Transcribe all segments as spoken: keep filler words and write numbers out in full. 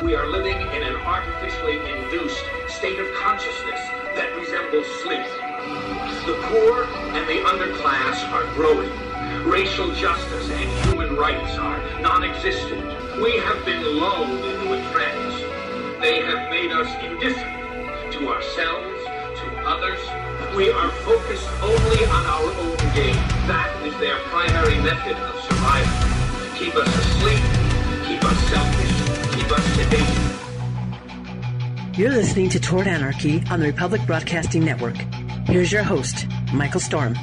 We are living in an artificially induced state of consciousness that resembles sleep. The poor and the underclass are growing. Racial justice and human rights are non-existent. We have been lulled into a trance. They have made us indifferent to ourselves, to others. We are focused only on our own gain. That is their primary method of survival. To keep us asleep, keep us selfish, keep us sedated. You're listening to Toward Anarchy on the Republic Broadcasting Network. Here's your host, Michael Storm.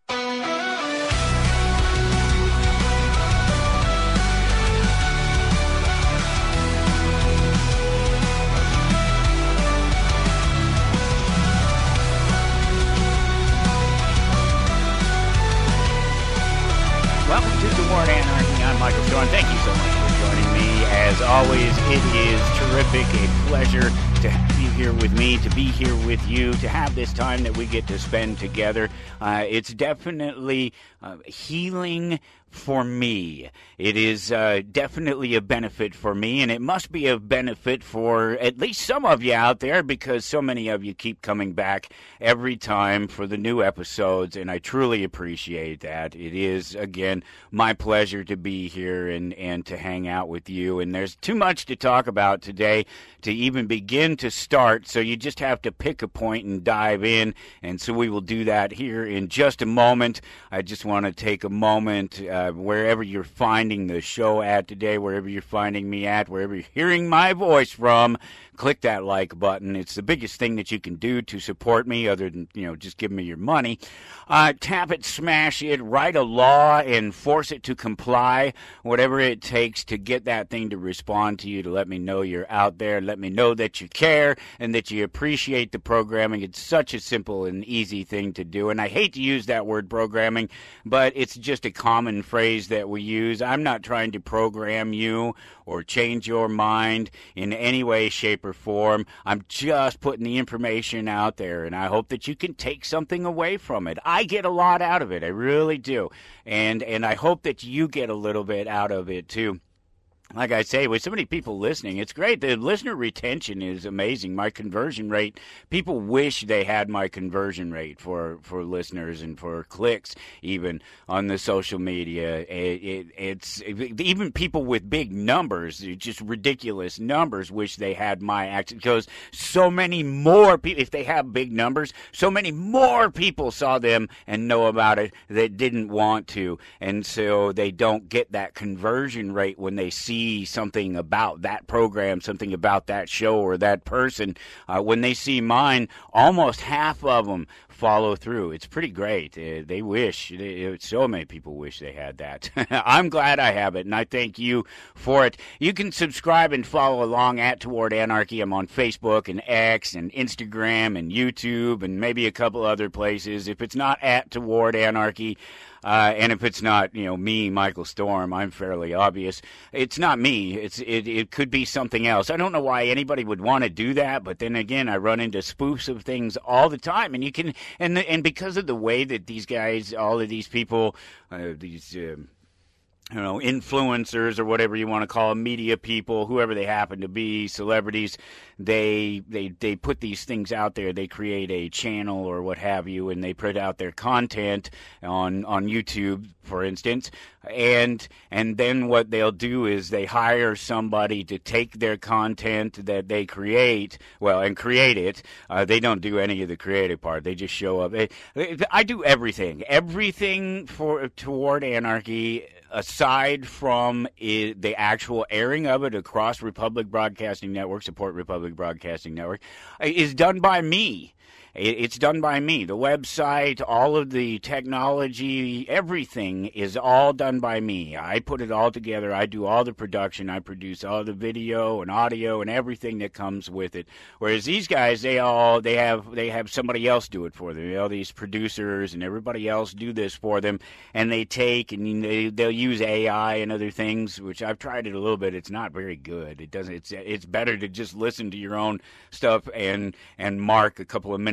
Welcome to Toward Anarchy. I'm Michael Storm. Thank you so much for joining me. As always, it is terrific, a pleasure to have you here with me, to be here with you, to have this time that we get to spend together. Uh, it's definitely uh, healing for me. It is uh, definitely a benefit for me, and it must be a benefit for at least some of you out there, because so many of you keep coming back every time for the new episodes, and I truly appreciate that. It is, again, my pleasure to be here and, and to hang out with you, and there's too much to talk about today to even begin to start, so you just have to pick a point and dive in, and so we will do that here in just a moment. I just want to take a moment, uh, wherever you're finding the show at today, wherever you're finding me at, wherever you're hearing my voice from, click that like button. It's the biggest thing that you can do to support me, other than, you know, just give me your money. Uh, tap it, smash it, write a law and force it to comply, whatever it takes to get that thing to respond to you, to let me know you're out there, let me know that you care and that you appreciate the programming. It's such a simple and easy thing to do, and I hate to use that word programming, but it's just a common phrase that we use. I'm not trying to program you or change your mind in any way, shape, or form. I'm just putting the information out there, and I hope that you can take something away from it. I get a lot out of it. I really do. And and I hope that you get a little bit out of it, too. Like I say, with so many people listening, it's great. The listener retention is amazing. My conversion rate, people wish they had my conversion rate for, for listeners and for clicks, even on the social media. It, it, it's it, even people with big numbers, just ridiculous numbers, wish they had my accent, because so many more people, if they have big numbers, so many more people saw them and know about it that didn't want to. And so they don't get that conversion rate when they see something about that program, something about that show or that person. Uh, when they see mine, almost half of them follow through. It's pretty great. Uh, they wish, they, so many people wish they had that. I'm glad I have it, and I thank you for it. You can subscribe and follow along at Toward Anarchy. I'm on Facebook and X and Instagram and YouTube and maybe a couple other places. If it's not at Toward Anarchy, Uh, and if it's not, you know, me, Michael Storm, I'm fairly obvious. It's not me. It's it, it could be something else. I don't know why anybody would want to do that, but then again, I run into spoofs of things all the time, and you can, and and because of the way that these guys, all of these people, uh, these. Uh, you know, influencers or whatever you want to call them, media people, whoever they happen to be, celebrities, they they they put these things out there. They create a channel or what have you, and they put out their content on on YouTube, for instance, and and then what they'll do is they hire somebody to take their content that they create, well, and create it. Uh, they don't do any of the creative part. They just show up. I do everything, everything for Toward Anarchy, aside from it, the actual airing of it across Republic Broadcasting Network, support Republic Broadcasting Network, is done by me. It's done by me. The website, all of the technology, everything is all done by me. I put it all together. I do all the production. I produce all the video and audio and everything that comes with it. Whereas these guys, they all they have they have somebody else do it for them. You know, these producers and everybody else do this for them, and they take and they they'll use A I and other things, which I've tried it a little bit. It's not very good. It doesn't. It's it's better to just listen to your own stuff and and mark a couple of minutes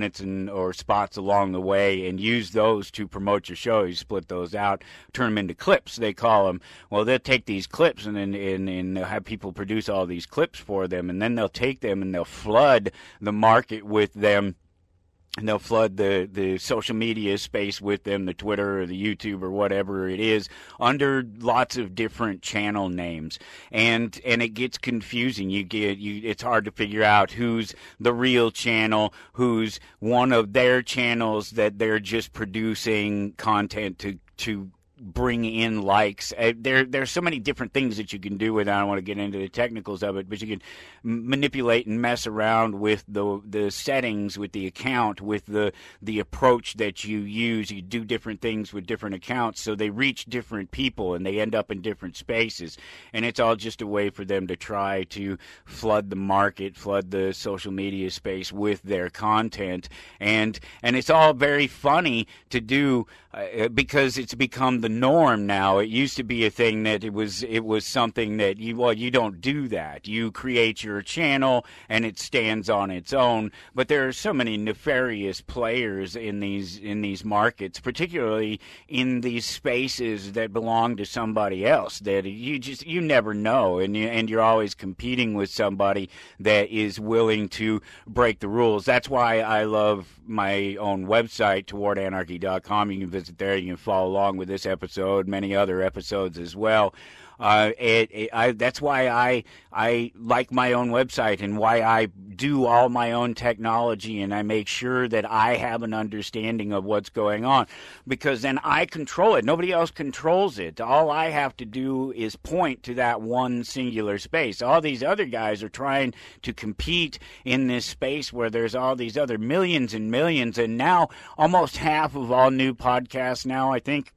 minutes and or spots along the way and use those to promote your show. You split those out, turn them into clips, they call them. Well, they'll take these clips and then and, and they'll have people produce all these clips for them, and then they'll take them and they'll flood the market with them. And they'll flood the, the social media space with them, the Twitter or the YouTube or whatever it is, under lots of different channel names. And and it gets confusing. You get you it's hard to figure out who's the real channel, who's one of their channels that they're just producing content to to bring in likes. Uh, there there's so many different things that you can do with it. I don't want to get into the technicals of it, but you can m- manipulate and mess around with the the settings, with the account, with the the approach that you use. You do different things with different accounts, so they reach different people and they end up in different spaces. And it's all just a way for them to try to flood the market, flood the social media space with their content. And and it's all very funny to do uh, because it's become the norm now. It used to be a thing that it was it was something that you well you don't do that. You create your channel and it stands on its own. But there are so many nefarious players in these in these markets, particularly in these spaces that belong to somebody else, that you just you never know, and you, and you're always competing with somebody that is willing to break the rules. That's why I love my own website, toward anarchy dot com. You can visit there. You can follow along with this episode, many other episodes as well. Uh, it, it, I, that's why I I like my own website and why I do all my own technology, and I make sure that I have an understanding of what's going on, because then I control it. Nobody else controls it. All I have to do is point to that one singular space. All these other guys are trying to compete in this space where there's all these other millions and millions, and now almost half of all new podcasts now, I think,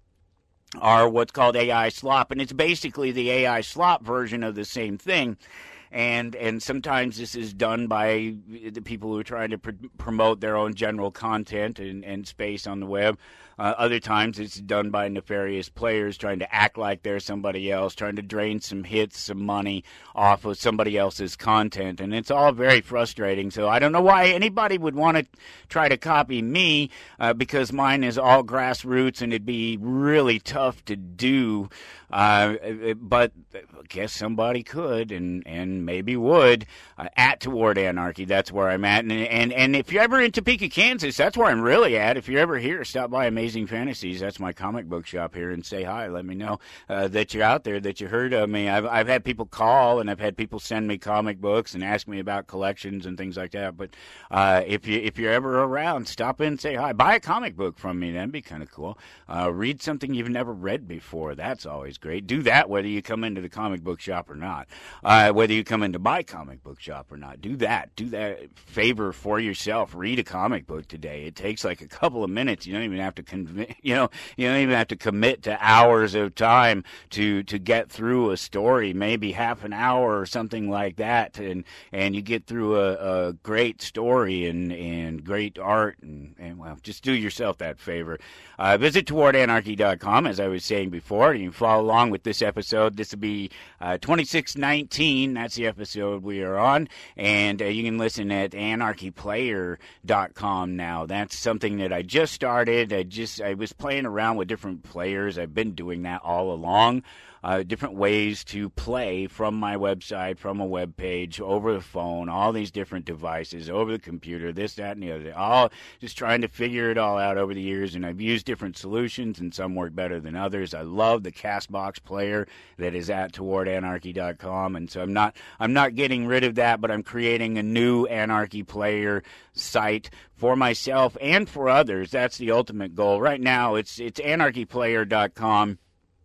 are what's called A I slop, and it's basically the A I slop version of the same thing. And and sometimes this is done by the people who are trying to pr- promote their own general content and, and space on the web. Uh, other times it's done by nefarious players trying to act like they're somebody else, trying to drain some hits, some money off of somebody else's content. And it's all very frustrating. So I don't know why anybody would want to try to copy me, uh, because mine is all grassroots and it'd be really tough to do. Uh, but I guess somebody could and, and maybe would. Uh, at Toward Anarchy, that's where I'm at. And, and and if you're ever in Topeka, Kansas, that's where I'm really at. If you're ever here, stop by Amazing Fantasies. That's my comic book shop here, and say hi. Let me know uh, that you're out there, that you heard of me. I've I've had people call, and I've had people send me comic books and ask me about collections and things like that. But uh, if you if you're ever around, stop in and say hi. Buy a comic book from me. That'd be kind of cool. Uh, read something you've never read before. That's always great. Do that whether you come into the comic book shop or not. Uh, whether you come into my comic book shop or not. Do that. Do that favor for yourself. Read a comic book today. It takes like a couple of minutes. You don't even have to conv- you know, you don't even have to commit to hours of time to to get through a story, maybe half an hour or something like that, and and you get through a, a great story and, and great art, and, and well, just do yourself that favor. Uh, visit toward anarchy dot com, as I was saying before. You can follow along with this episode. This will be uh, twenty-six nineteen. That's the episode we are on, and uh, you can listen at anarchy player dot com now. That's something that I just started. I just I was playing around with different players. I've been doing that all along. Uh, different ways to play from my website, from a web page, over the phone, all these different devices, over the computer, this, that, and the other. All just trying to figure it all out over the years, and I've used different solutions, and some work better than others. I love the Castbox player that is at toward anarchy dot com, and so I'm not I'm not getting rid of that, but I'm creating a new Anarchy player site for myself and for others. That's the ultimate goal. Right now, it's it's anarchy player dot com.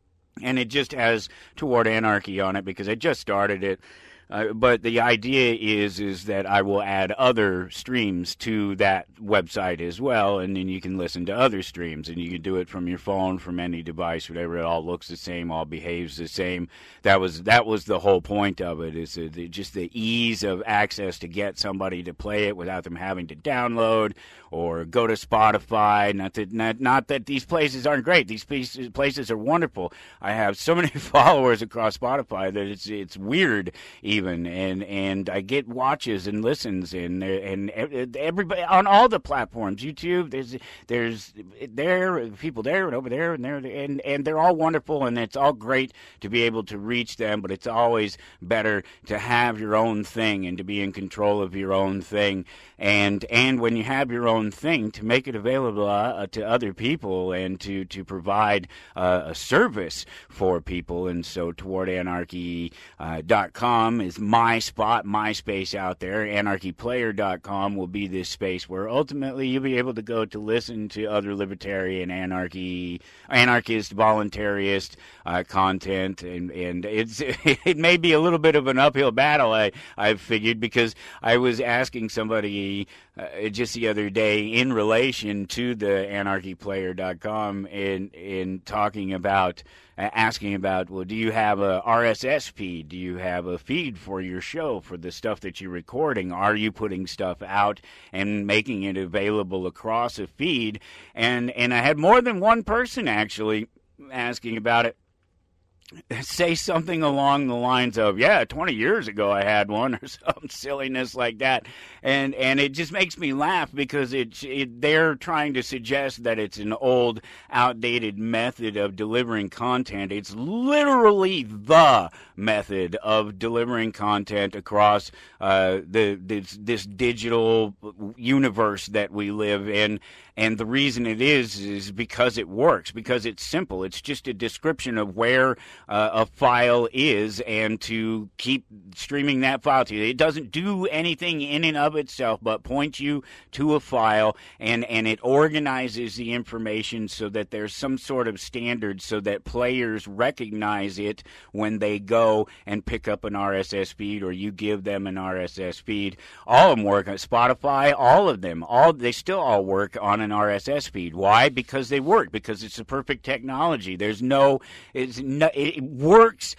And it just has Toward Anarchy on it because I just started it. Uh, but the idea is is that I will add other streams to that website as well, and then you can listen to other streams, and you can do it from your phone, from any device, whatever. It all looks the same, all behaves the same. That was that was the whole point of it, is uh, the, just the ease of access to get somebody to play it without them having to download or go to Spotify. Not that not, not that these places aren't great. These places, places are wonderful. I have so many followers across Spotify that it's it's weird even. even, and and I get watches and listens, and and everybody on all the platforms, YouTube. There's there's there people there and over there and there, and and they're all wonderful, and it's all great to be able to reach them. But it's always better to have your own thing and to be in control of your own thing, and and when you have your own thing, to make it available uh, to other people and to to provide uh, a service for people. And so toward anarchy dot com uh, is my spot, my space out there. anarchy player dot com will be this space where ultimately you'll be able to go to listen to other libertarian, anarchy, anarchist, voluntarist uh, content, and and it's it may be a little bit of an uphill battle. I I've figured, because I was asking somebody uh, just the other day in relation to the anarchy player dot com in in talking about. Asking about, well, do you have a R S S feed? Do you have a feed for your show, for the stuff that you're recording? Are you putting stuff out and making it available across a feed? And and I had more than one person actually asking about it. Say something along the lines of, yeah, twenty years ago I had one, or some silliness like that. And and it just makes me laugh, because it, it they're trying to suggest that it's an old, outdated method of delivering content. It's literally the method of delivering content across uh, the this, this digital universe that we live in. And the reason it is is because it works, because it's simple. It's just a description of where uh, a file is, and to keep streaming that file to you. It doesn't do anything in and of itself but point you to a file, and, and it organizes the information so that there's some sort of standard so that players recognize it when they go and pick up an R S S feed, or you give them an R S S feed. All of them work on Spotify, all of them. all They still all work on an R S S feed. Why? Because they work, because it's the perfect technology. There's no, it's no, it works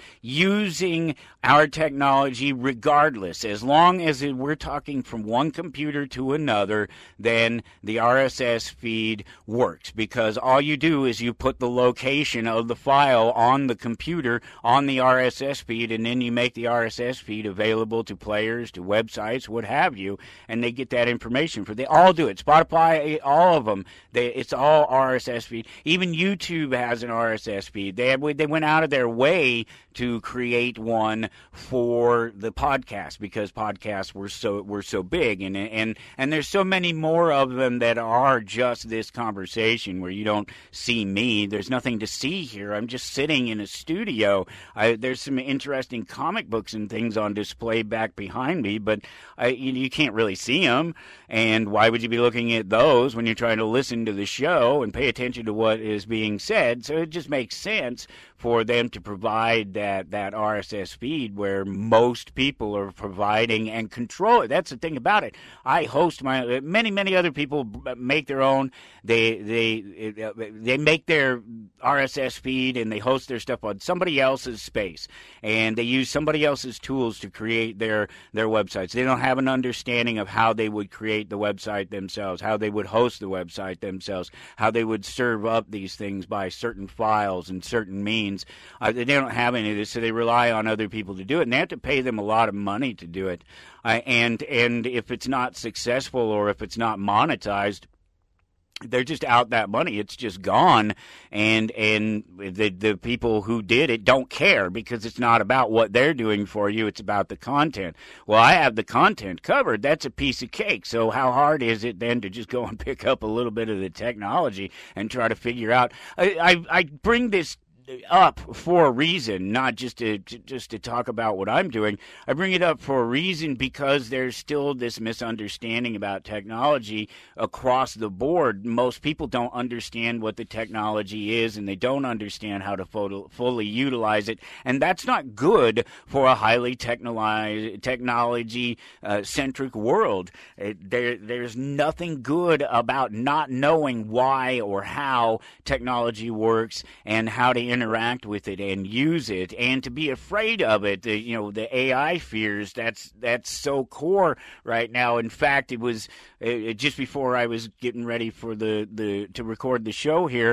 using our technology regardless. As long as it, we're talking from one computer to another, then the R S S feed works, because all you do is you put the location of the file on the computer on the R S S feed, and then you make the R S S feed available to players, to websites, what have you, and they get that information. For they all do it. Spotify, all of them, they, it's all R S S feed. Even YouTube has an R S S feed. They have, they went out of their way to create one for the podcast, because podcasts were so were so big, and and and there's so many more of them that are just this conversation where you don't see me. There's nothing to see here. I'm just sitting in a studio. I, there's some interesting comic books and things on display back behind me, but I, you, you can't really see them. And why would you be looking at those when you're trying to listen to the show and pay attention to what is being said? So it just makes sense for them to provide that, that R S S feed where most people are providing and control it. That's the thing about it. I host my, many, many other people make their own. They, they, they make their R S S feed and they host their stuff on somebody else's space, and they use somebody else's tools to create their, their websites. They don't have an understanding of how they would create the website themselves, how they would host the website themselves, how they would serve up these things by certain files and certain means. Uh, they don't have any of this, so they rely on other people to do it, and they have to pay them a lot of money to do it. Uh, and and if it's not successful, or if it's not monetized, they're just out that money. It's just gone, and and the the people who did it don't care, because it's not about what they're doing for you. It's about the content. Well, I have the content covered. That's a piece of cake. So how hard is it then to just go and pick up a little bit of the technology and try to figure out? I I, I bring this up for a reason, not just to, to just to talk about what I'm doing. I bring it up for a reason because there's still this misunderstanding about technology across the board. Most people don't understand what the technology is, and they don't understand how to photo, fully utilize it, and that's not good for a highly technoli- technology-centric uh, world. It, there, there's nothing good about not knowing why or how technology works and how to interact with it and use it, and to be afraid of it. The, you know, the A I fears, that's that's so core right now. In fact, it was uh, just before I was getting ready for the, the to record the show here,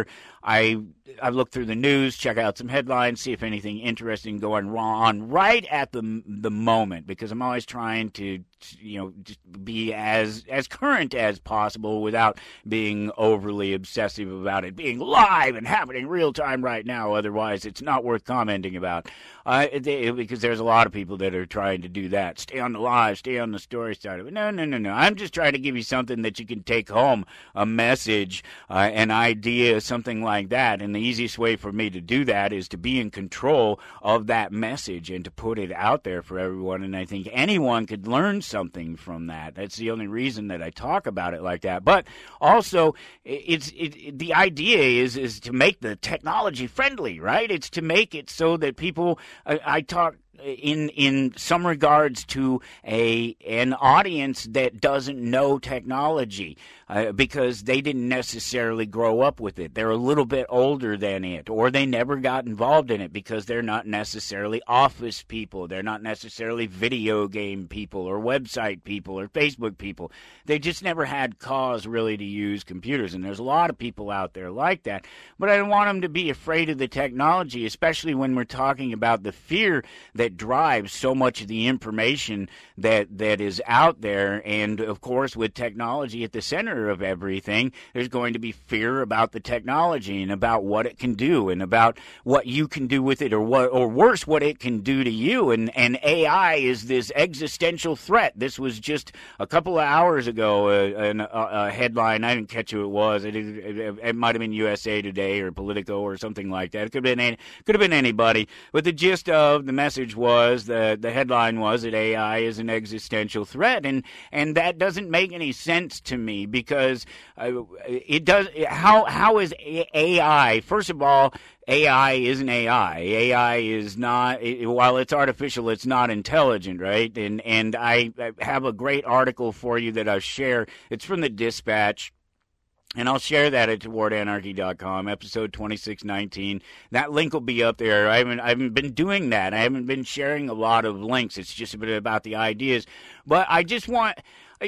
I I look through the news, check out some headlines, see if anything interesting going on right at the the moment, because I'm always trying to, you know, just be as as current as possible without being overly obsessive about it being live and happening real time right now. Otherwise, it's not worth commenting about. Uh, they, because there's a lot of people that are trying to do that. Stay on the live, stay on the story side of it. No, no, no, no. I'm just trying to give you something that you can take home, a message, uh, an idea, something like that. And the easiest way for me to do that is to be in control of that message and to put it out there for everyone. And I think anyone could learn something from that. That's the only reason that I talk about it like that. But also, it's it, the idea is is to make the technology friendly, right? It's to make it so that people. I, I talk in in some regards to a an audience that doesn't know technology uh, because they didn't necessarily grow up with it. They're a little bit older than it, or they never got involved in it because they're not necessarily office people. They're not necessarily video game people or website people or Facebook people. They just never had cause really to use computers, and there's a lot of people out there like that. But I don't want them to be afraid of the technology, especially when we're talking about the fear that that drives so much of the information that that is out there. And of course, with technology at the center of everything, there's going to be fear about the technology and about what it can do and about what you can do with it, or what, or worse, what it can do to you. And and A I is this existential threat. This was just a couple of hours ago a, a, a headline. I didn't catch who it was. It, it, it might have been U S A Today or Politico or something like that. It could have been any, could have been anybody. But the gist of the message was, the the headline was that A I is an existential threat, and and that doesn't make any sense to me, because uh, it does. How how is A I? First of all, A I isn't A I. A I is not, while it's artificial, it's not intelligent, right? And and I have a great article for you that I'll share. It's from the Dispatch. And I'll share that at toward anarchy dot com, episode twenty-six nineteen. That link will be up there. I haven't, I haven't been doing that. I haven't been sharing a lot of links. It's just a bit about the ideas. But I just want...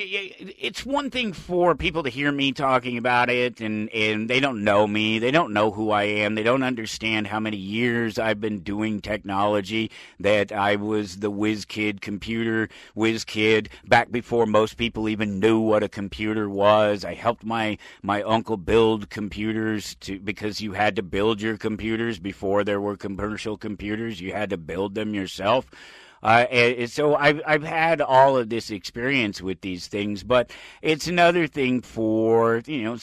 It's one thing for people to hear me talking about it, and, and they don't know me. They don't know who I am. They don't understand how many years I've been doing technology, that I was the whiz kid, computer whiz kid, back before most people even knew what a computer was. I helped my, my uncle build computers to, because you had to build your computers before there were commercial computers. You had to build them yourself. Uh, and so I've, I've had all of this experience with these things, but it's another thing for, you know,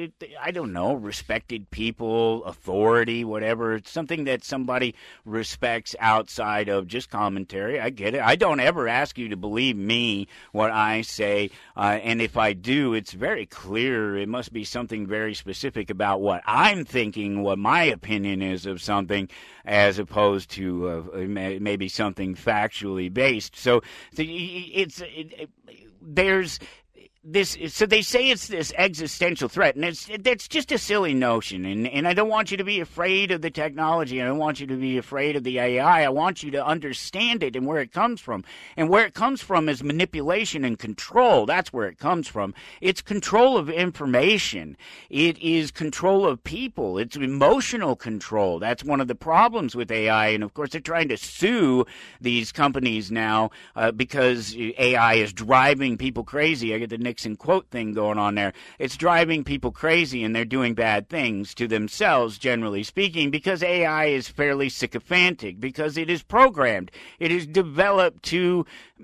I don't know, respected people, authority, whatever. It's something that somebody respects outside of just commentary. I get it. I don't ever ask you to believe me, what I say, uh, and if I do, it's very clear. It must be something very specific about what I'm thinking, what my opinion is of something, as opposed to uh, maybe something factually based. So it's it, it, there's this. So they say it's this existential threat, and it's that's just a silly notion. And and I don't want you to be afraid of the technology. I don't want you to be afraid of the A I. I want you to understand it and where it comes from. And where it comes from is manipulation and control. That's where it comes from. It's control of information. It is control of people. It's emotional control. That's one of the problems with A I. And of course, they're trying to sue these companies now uh, because A I is driving people crazy. I get the Nixon quote thing going on there. It's driving people crazy, and they're doing bad things to themselves, generally speaking, because A I is fairly sycophantic, because it is programmed. It is developed to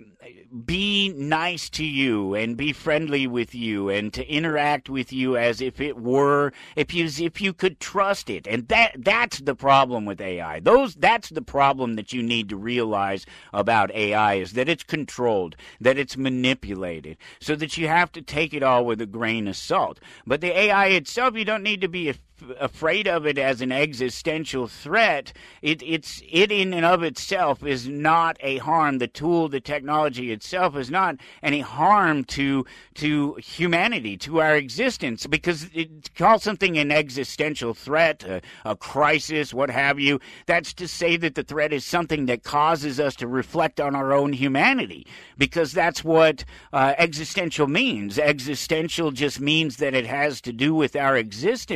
be nice to you and be friendly with you and to interact with you as if it were, if you if you could trust it. And that that's the problem with A I. Those that's the problem that you need to realize about A I, is that it's controlled, that it's manipulated, so that you have to take it all with a grain of salt. But the A I itself, you don't need to be a afraid of it as an existential threat. It, it's it in and of itself is not a harm. The tool, the technology itself, is not any harm to to humanity, to our existence, because it calls something an existential threat, a, a crisis, what have you. That's to say that the threat is something that causes us to reflect on our own humanity, because that's what uh, existential means. Existential just means that it has to do with our existence, and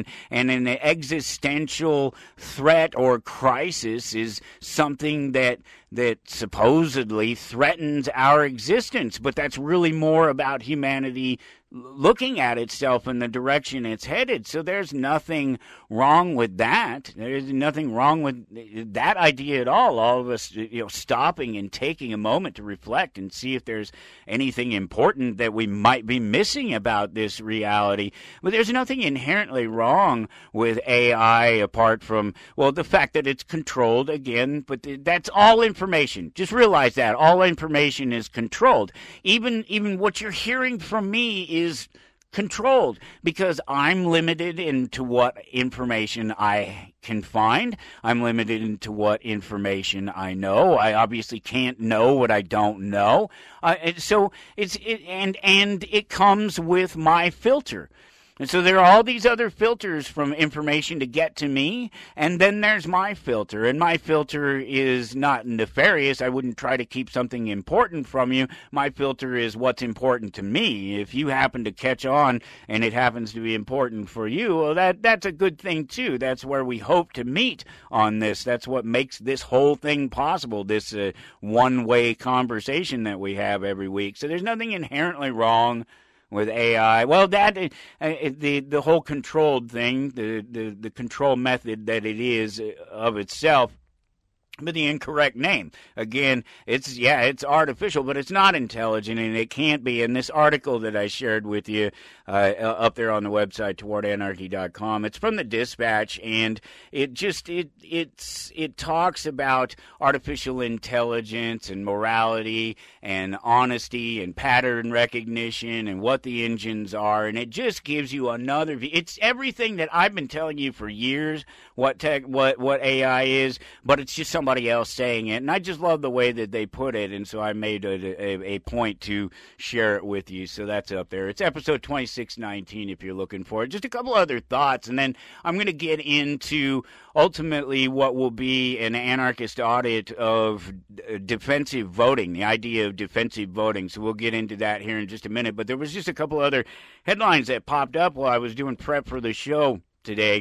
and an existential threat or crisis is something that that supposedly threatens our existence, but that's really more about humanity looking at itself in the direction it's headed. So there's nothing wrong with that. There's nothing wrong with that idea at all. All of us, you know, stopping and taking a moment to reflect and see if there's anything important that we might be missing about this reality. But there's nothing inherently wrong with A I apart from, well, the fact that it's controlled again, but that's all information. Just realize that all information is controlled. Even even what you're hearing from me is controlled because I'm limited into what information I can find. I'm limited into what information I know. I obviously can't know what I don't know. Uh, and so it's it, and and it comes with my filter. And so there are all these other filters from information to get to me, and then there's my filter. And my filter is not nefarious. I wouldn't try to keep something important from you. My filter is what's important to me. If you happen to catch on and it happens to be important for you, well, that that's a good thing too. That's where we hope to meet on this. That's what makes this whole thing possible, this uh, one-way conversation that we have every week. So there's nothing inherently wrong with A I. Well, that uh, the the whole controlled thing, the, the the control method that it is of itself, but the incorrect name. Again, it's, yeah, it's artificial, but it's not intelligent, and it can't be. In this article that I shared with you uh, up there on the website, toward anarchy dot com, it's from the Dispatch, and it just, it it's it talks about artificial intelligence and morality and honesty and pattern recognition and what the engines are, and it just gives you another view. It's everything that I've been telling you for years, what tech, what, what A I is, but it's just some somebody else saying it, and I just love the way that they put it, and so I made a, a, a point to share it with you. So that's up there. It's episode twenty-six nineteen if you're looking for it. Just a couple other thoughts, and then I'm going to get into ultimately what will be an anarchist audit of defensive voting, the idea of defensive voting. So we'll get into that here in just a minute. But there was just a couple other headlines that popped up while I was doing prep for the show today.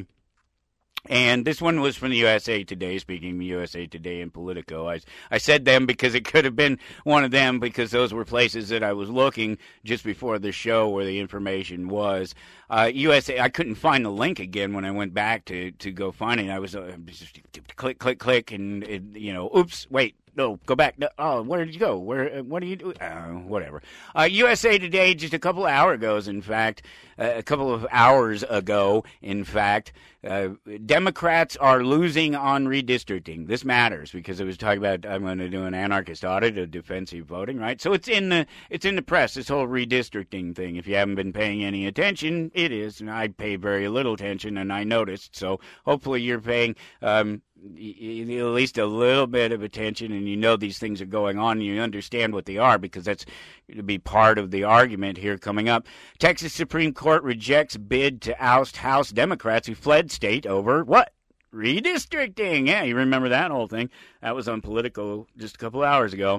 And this one was from the U S A Today, speaking of U S A Today and Politico. I, I said them because it could have been one of them, because those were places that I was looking just before the show where the information was. Uh, U S A, I couldn't find the link again when I went back to, to go find it. I was uh, just click, click, click, and, it, you know, oops, wait. No, go back. No, oh, where did you go? Where? What do you do? Uh, whatever. Uh, U S A Today, just a couple of hours ago, in fact, uh, a couple of hours ago, in fact, uh, Democrats are losing on redistricting. This matters because it was talking about, I'm going to do an anarchist audit of defensive voting, right? So it's in the it's in the press, this whole redistricting thing. If you haven't been paying any attention, it is. And I pay very little attention, and I noticed. So hopefully you're paying um, at least a little bit of attention, and you know these things are going on, and you understand what they are, because that's to be part of the argument here coming up. Texas Supreme Court rejects bid to oust House Democrats who fled state over what? Redistricting. Yeah, you remember that whole thing. That was on Politico just a couple hours ago.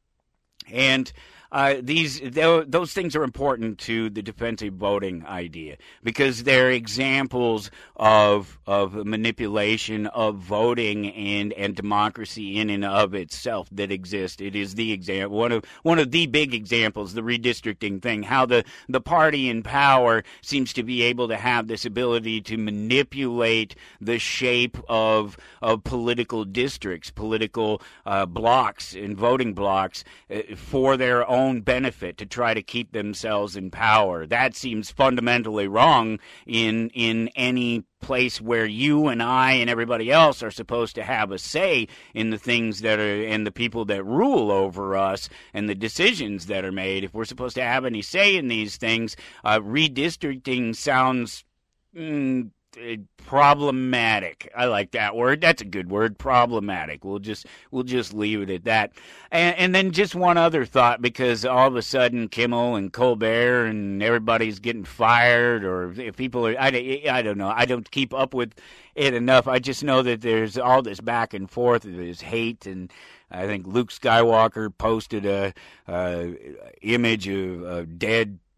And uh, these th- those things are important to the defensive voting idea, because they're examples of of manipulation of voting and, and democracy in and of itself that exist. It is the example, one of one of the big examples, the redistricting thing, how the, the party in power seems to be able to have this ability to manipulate the shape of of political districts, political uh, blocks and voting blocks uh, for their own benefit, to try to keep themselves in power. That seems fundamentally wrong in in any place where you and I and everybody else are supposed to have a say in the things that are, and the people that rule over us and the decisions that are made. If we're supposed to have any say in these things, uh, redistricting sounds mm, problematic. I like that word. That's a good word. Problematic. We'll just we'll just leave it at that. And, and then just one other thought, because all of a sudden Kimmel and Colbert and everybody's getting fired, or if people are, I, I don't know. I don't keep up with it enough. I just know that there's all this back and forth. There's hate, and I think Luke Skywalker posted a, a image of a dead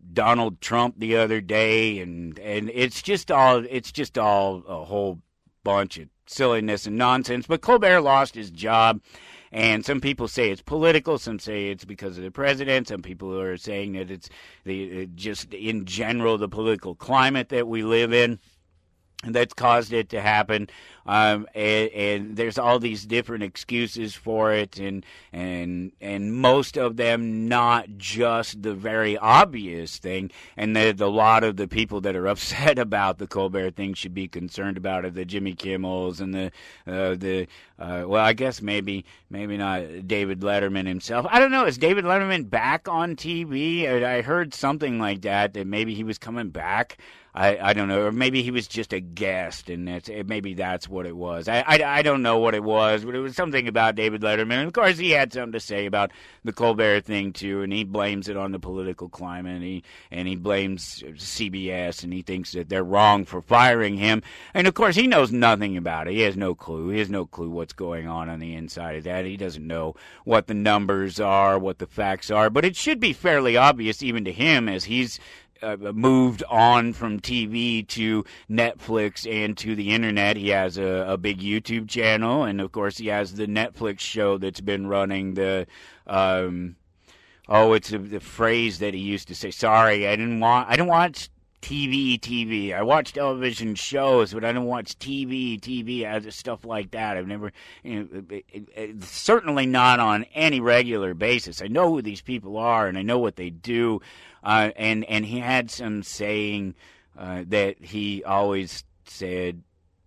Donald Trump the other day, and, and it's just all it's just all a whole bunch of silliness and nonsense. But Colbert lost his job, and some people say it's political, some say it's because of the president, some people are saying that it's the just in general the political climate that we live in that's caused it to happen, um, and, and there's all these different excuses for it, and and and most of them not just the very obvious thing, and that a lot of the people that are upset about the Colbert thing should be concerned about it, the Jimmy Kimmels and the uh, the uh, well, I guess maybe maybe not David Letterman himself. I don't know. Is David Letterman back on T V? I, I heard something like that that maybe he was coming back. I, I don't know, or maybe he was just a guest, and that's, maybe that's what it was. I, I, I don't know what it was, but it was something about David Letterman. And, of course, he had something to say about the Colbert thing, too, and he blames it on the political climate, and he, and he blames C B S, and he thinks that they're wrong for firing him. And, of course, he knows nothing about it. He has no clue. He has no clue what's going on on the inside of that. He doesn't know what the numbers are, what the facts are. But it should be fairly obvious even to him as he's Uh, moved on from T V to Netflix and to the internet. He has a, a big YouTube channel, and of course he has the Netflix show that's been running the um oh it's a, the phrase that he used to say, sorry I didn't want I don't watch T V T V. I watch television shows, but I don't watch T V T V, stuff like that. I've never, you know, it, it, it, certainly not on any regular basis. I know who these people are, and I know what they do. Uh, and, and he had some saying uh, that he always said,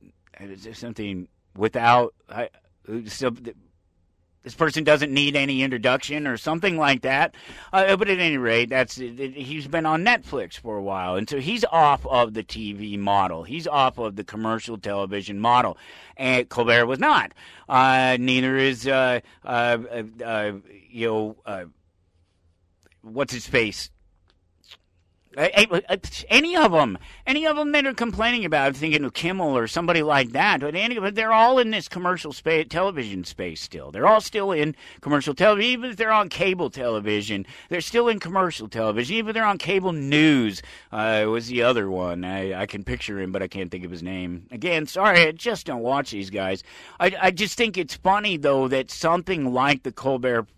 something without, I, so, this person doesn't need any introduction or something like that. Uh, but at any rate, that's he's been on Netflix for a while, and so he's off of the T V model. He's off of the commercial television model, and Colbert was not. Uh, neither is uh, uh, uh, you know uh, what's his face. Any of them, any of them that are complaining about, thinking of Kimmel or somebody like that, but any of them, they're all in this commercial space, television space still. They're all still in commercial television. Even if they're on cable television, they're still in commercial television. Even if they're on cable news, uh, was the other one. I, I can picture him, but I can't think of his name. Again, sorry, I just don't watch these guys. I, I just think it's funny, though, that something like the Colbert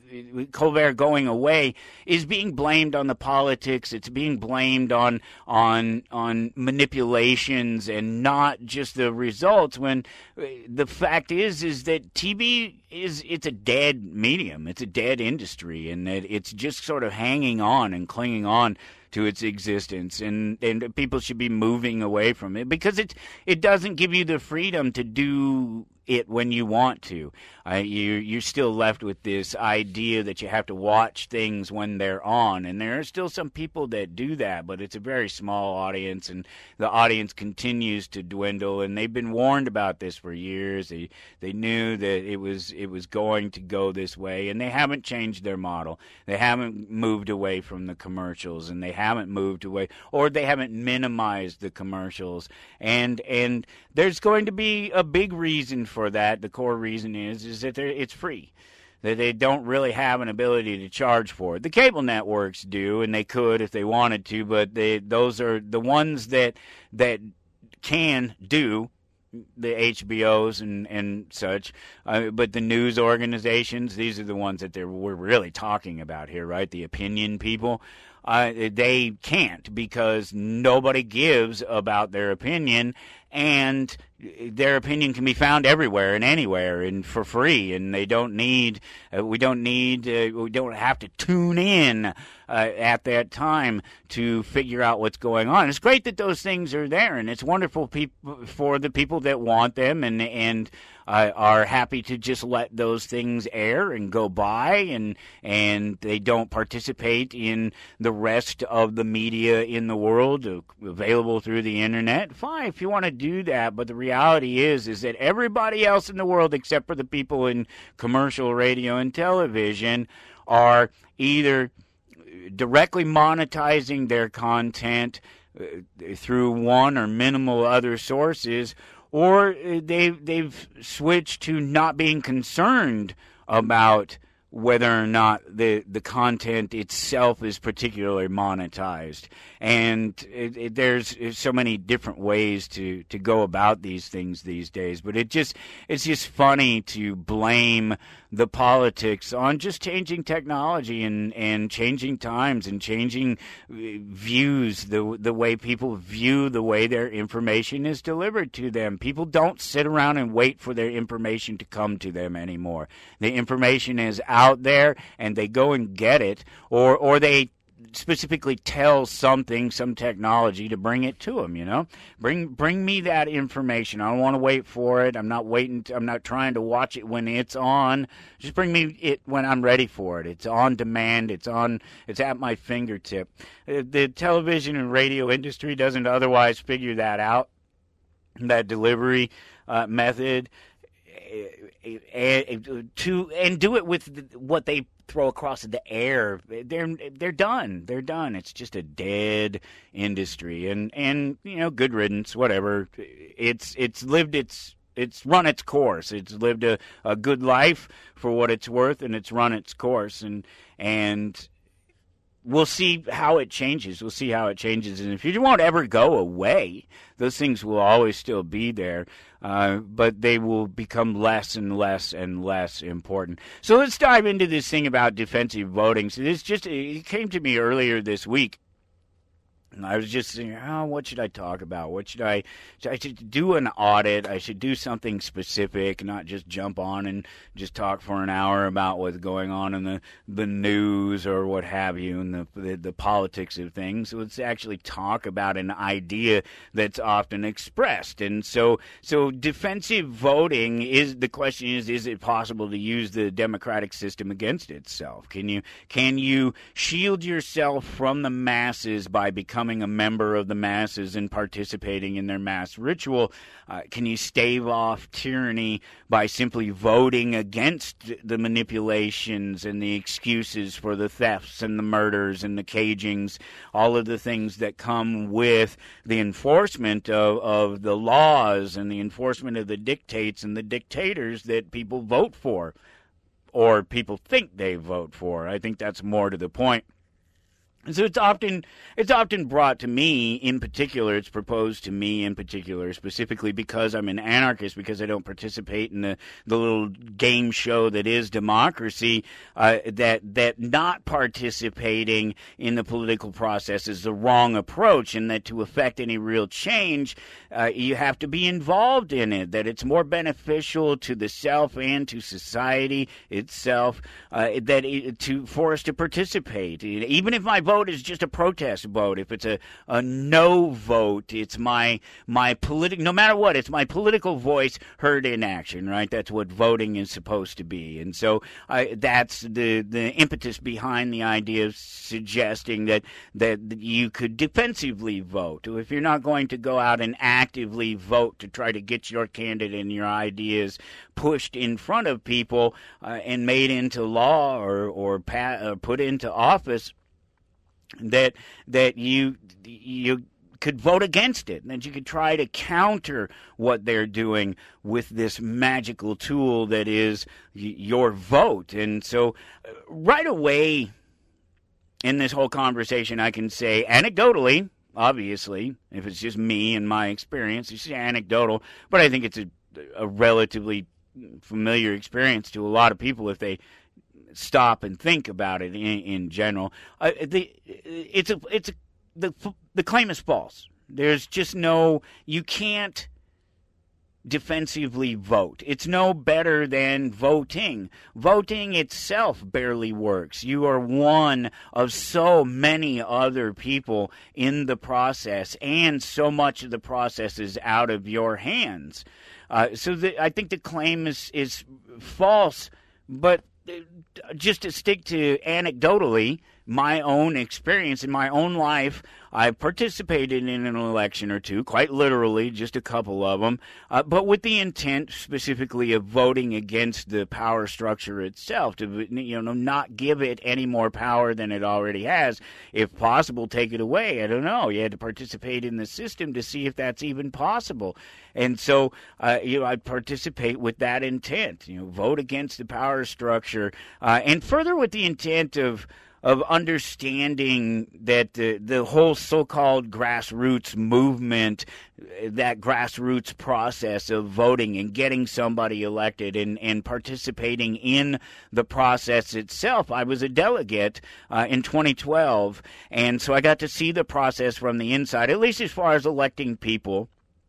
Colbert going away is being blamed on the politics. It's being blamed on on on manipulations and not just the results. When the fact is is that T V is it's a dead medium. It's a dead industry, and that it's just sort of hanging on and clinging on to its existence, and, and people should be moving away from it because it it doesn't give you the freedom to do it when you want to. Uh, you, you're still left with this idea that you have to watch things when they're on, and there are still some people that do that, but it's a very small audience, and the audience continues to dwindle, and they've been warned about this for years. They they knew that it was it was going to go this way, and they haven't changed their model. They haven't moved away from the commercials, and they haven't moved away, or they haven't minimized the commercials, and and there's going to be a big reason for that. The core reason is is that it's free, that they don't really have an ability to charge for it. The cable networks do, and they could if they wanted to, but they, those are the ones that that can do, the H B Os and, and such, uh, but the news organizations, these are the ones that they're, we're really talking about here, right? The opinion people. Uh, they can't because nobody gives about their opinion, and their opinion can be found everywhere and anywhere and for free, and they don't need, uh, we don't need, uh, we don't have to tune in uh, at that time to figure out what's going on. It's great that those things are there, and it's wonderful peop- for the people that want them and, and uh, are happy to just let those things air and go by, and and they don't participate in the rest of the media in the world uh, available through the internet. Fine, if you want to do that, but the reality is is that everybody else in the world except for the people in commercial radio and television are either directly monetizing their content uh, through one or minimal other sources, or they've, they've switched to not being concerned about whether or not the the content itself is particularly monetized. And it, it, there's so many different ways to, to go about these things these days. But it just it's just funny to blame the politics on just changing technology and, and changing times and changing views, the the way people view the way their information is delivered to them. People don't sit around and wait for their information to come to them anymore. The information is out there, and they go and get it, or or they specifically tell something, some technology to bring it to them, you know? Bring bring me that information. I don't want to wait for it. I'm not waiting. To, I'm not trying to watch it when it's on. Just bring me it when I'm ready for it. It's on demand. It's on. It's at my fingertip. The television and radio industry doesn't otherwise figure that out, that delivery uh, method, and to and do it with what they throw across the air. They're they're done. They're done. It's just a dead industry, and and you know, good riddance. Whatever. It's it's lived its it's run its course. It's lived a, a good life for what it's worth, and it's run its course, and and. We'll see how it changes. We'll see how it changes in the future. It won't ever go away. Those things will always still be there, uh, but they will become less and less and less important. So let's dive into this thing about defensive voting. So this just it came to me earlier this week. And I was just thinking, oh, what should I talk about? What should I, I should do an audit. I should do something specific, not just jump on and just talk for an hour about what's going on in the, the news or what have you, and the, the the politics of things. Let's actually talk about an idea that's often expressed. And so, so defensive voting is, the question is, is it possible to use the democratic system against itself? Can you, can you shield yourself from the masses by becoming becoming a member of the masses and participating in their mass ritual? Uh, can you stave off tyranny by simply voting against the manipulations and the excuses for the thefts and the murders and the cagings, all of the things that come with the enforcement of, of the laws and the enforcement of the dictates and the dictators that people vote for, or people think they vote for? I think that's more to the point. And so it's often it's often brought to me in particular, it's proposed to me in particular, specifically because I'm an anarchist, because I don't participate in the, the little game show that is democracy, uh, that that not participating in the political process is the wrong approach, and that to effect any real change, uh, you have to be involved in it, that it's more beneficial to the self and to society itself, uh, that it, to for us to participate. Even if my vote is just a protest vote, if it's a, a no vote, it's my my political, no matter what, it's my political voice heard in action, right? That's what voting is supposed to be. And so I, that's the, the impetus behind the idea of suggesting that, that you could defensively vote. If you're not going to go out and actively vote to try to get your candidate and your ideas pushed in front of people uh, and made into law or, or, pa- or put into office, that that you you could vote against it, and that you could try to counter what they're doing with this magical tool that is y- your vote. And so uh, right away in this whole conversation, I can say anecdotally, obviously, if it's just me and my experience, it's anecdotal, but I think it's a, a relatively familiar experience to a lot of people if they stop and think about it in, in general. Uh, the it's a it's a, the the claim is false. There's just no, you can't defensively vote. It's no better than voting. Voting itself barely works. You are one of so many other people in the process, and so much of the process is out of your hands. Uh, so the, I think the claim is is false, but just to stick to anecdotally, my own experience in my own life. I participated in an election or two, quite literally, just a couple of them, uh, but with the intent specifically of voting against the power structure itself, to you know not give it any more power than it already has. If possible, take it away. I don't know. You had to participate in the system to see if that's even possible. And so, uh, you know, I participate with that intent. You know, vote against the power structure, uh, and further with the intent of. of understanding that the, the whole so-called grassroots movement, that grassroots process of voting and getting somebody elected and, and participating in the process itself. I was a delegate uh, in twenty twelve, and so I got to see the process from the inside, at least as far as electing people.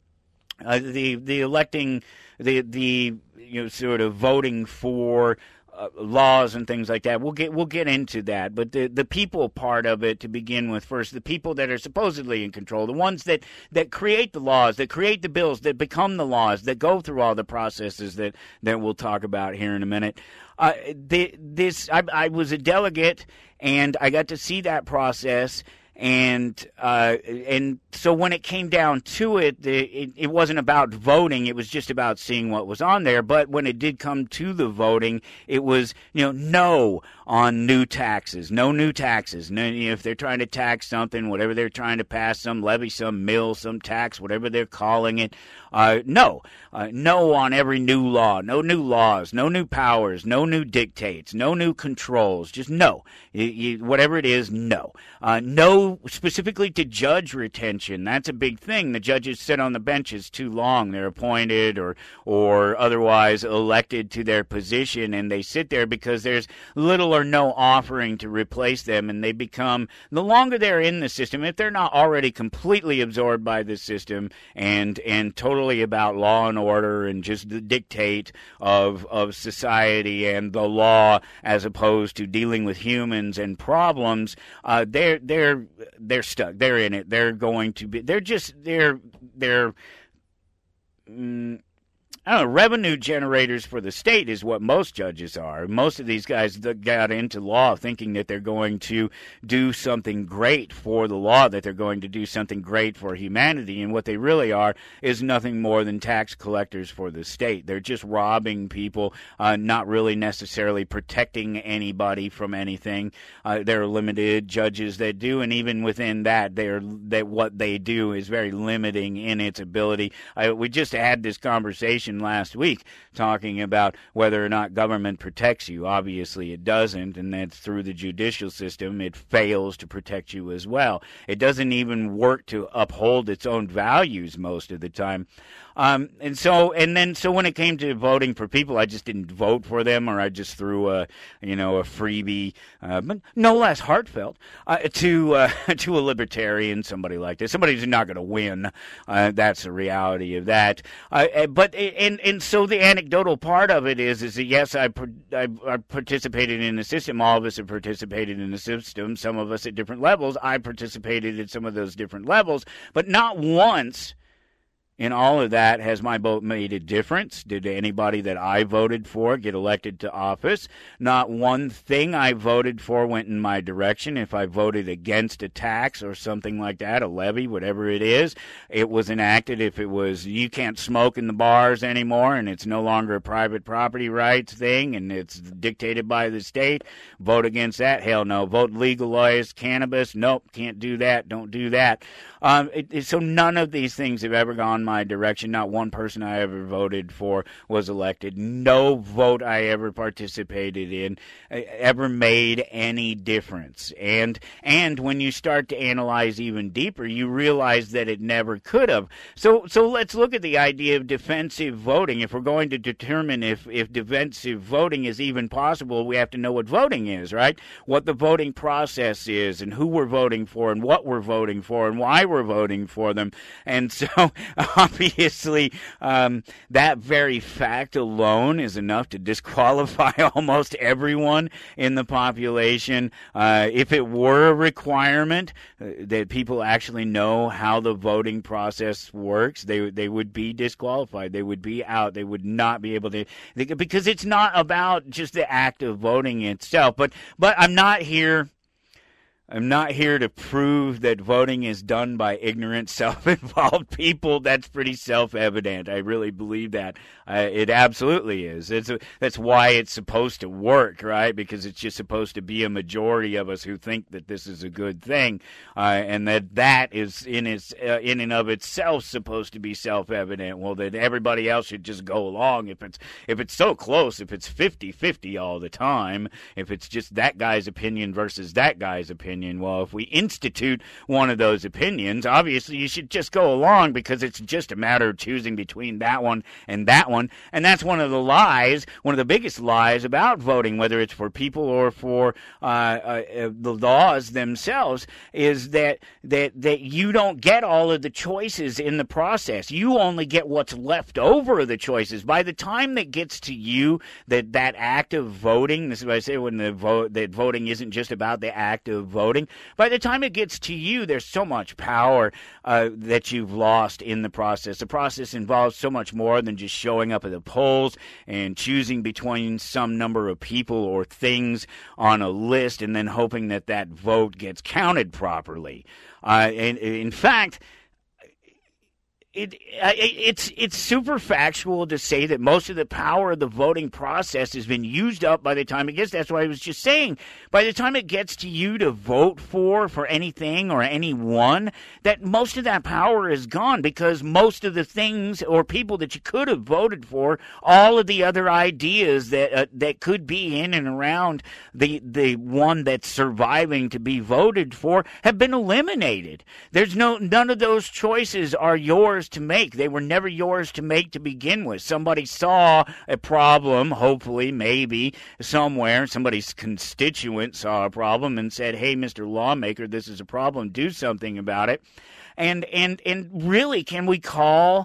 Uh, the the electing, the the you know sort of voting for Uh, laws and things like that. We'll get we'll get into that, but the the people part of it to begin with first, the people that are supposedly in control, the ones that that create the laws, that create the bills, that become the laws, that go through all the processes that that we'll talk about here in a minute. Uh, the, this I, I was a delegate, and I got to see that process. And uh, and so when it came down to it, the, it, it wasn't about voting. It was just about seeing what was on there. But when it did come to the voting, it was, you know, no on new taxes, no new taxes. No, you know, if they're trying to tax something, whatever they're trying to pass, some levy, some mill, some tax, whatever they're calling it, uh, no. Uh, no on every new law, no new laws, no new powers, no new dictates, no new controls, just no. You, you, whatever it is, no. Uh, no specifically to judge retention. That's a big thing. The judges sit on the benches too long. They're appointed or or otherwise elected to their position, and they sit there because there's little or no offering to replace them, and they become, the longer they're in the system, if they're not already completely absorbed by the system and and totally about law and order and just the dictate of of society and the law as opposed to dealing with humans and problems, uh, they're they're they're stuck. They're in it. They're going to be. They're just they're they're. Mm, I don't know, revenue generators for the state is what most judges are. Most of these guys got into law thinking that they're going to do something great for the law, that they're going to do something great for humanity, and what they really are is nothing more than tax collectors for the state. They're just robbing people, uh, not really necessarily protecting anybody from anything. Uh, there are limited judges that do, and even within that, they're that what they do is very limiting in its ability. I, we just had this conversation last week talking about whether or not government protects you. Obviously it doesn't, and that's through the judicial system. It fails to protect you as well. It doesn't even work to uphold its own values most of the time. Um, and so, and then, so when it came to voting for people, I just didn't vote for them, or I just threw a, you know, a freebie, uh, but no less heartfelt, uh, to, uh, to a libertarian, somebody like this, somebody who's not going to win. Uh, that's the reality of that. Uh, but, and, and so the anecdotal part of it is, is that yes, I, I, I participated in the system. All of us have participated in the system. Some of us at different levels. I participated at some of those different levels, but not once in all of that has my vote made a difference. Did anybody that I voted for get elected to office? Not one thing I voted for went in my direction. If I voted against a tax or something like that, a levy, whatever it is, it was enacted. If it was, you can't smoke in the bars anymore and it's no longer a private property rights thing and it's dictated by the state, vote against that? Hell no. Vote legalize cannabis? Nope, can't do that. Don't do that. Um, it, it, so none of these things have ever gone my direction. Not one person I ever voted for was elected. No vote I ever participated in ever made any difference. And and when you start to analyze even deeper, you realize that it never could have. So so let's look at the idea of defensive voting. If we're going to determine if, if defensive voting is even possible, we have to know what voting is, right? What the voting process is and who we're voting for and what we're voting for and why we're voting for them. And so obviously um, that very fact alone is enough to disqualify almost everyone in the population. Uh, if it were a requirement uh, that people actually know how the voting process works, they they would be disqualified. They would be out. They would not be able to, they, because it's not about just the act of voting itself. But but I'm not here I'm not here to prove that voting is done by ignorant, self-involved people. That's pretty self-evident. I really believe that. Uh, it absolutely is. It's a, that's why it's supposed to work, right? Because it's just supposed to be a majority of us who think that this is a good thing, uh, and that that is in its uh, in and of itself supposed to be self-evident. Well, that everybody else should just go along. If it's if it's so close, if it's fifty-fifty all the time, if it's just that guy's opinion versus that guy's opinion. Well, if we institute one of those opinions, obviously you should just go along because it's just a matter of choosing between that one and that one. And that's one of the lies, one of the biggest lies about voting, whether it's for people or for uh, uh, the laws themselves, is that, that, that you don't get all of the choices in the process. You only get what's left over of the choices. By the time that gets to you, that, that act of voting, this is what I say when the vote, that voting isn't just about the act of voting. By the time it gets to you, there's so much power uh, that you've lost in the process. The process involves so much more than just showing up at the polls and choosing between some number of people or things on a list and then hoping that that vote gets counted properly. Uh, and in fact, It, it's it's super factual to say that most of the power of the voting process has been used up by the time it gets. That's what I was just saying. By the time it gets to you to vote for for anything or anyone, that most of that power is gone because most of the things or people that you could have voted for, all of the other ideas that uh, that could be in and around the the one that's surviving to be voted for have been eliminated. There's no none of those choices are yours to make. They were never yours to make to begin with. Somebody saw a problem, hopefully, maybe, somewhere. Somebody's constituent saw a problem and said, hey, Mister Lawmaker, this is a problem. Do something about it. And and and really, can we call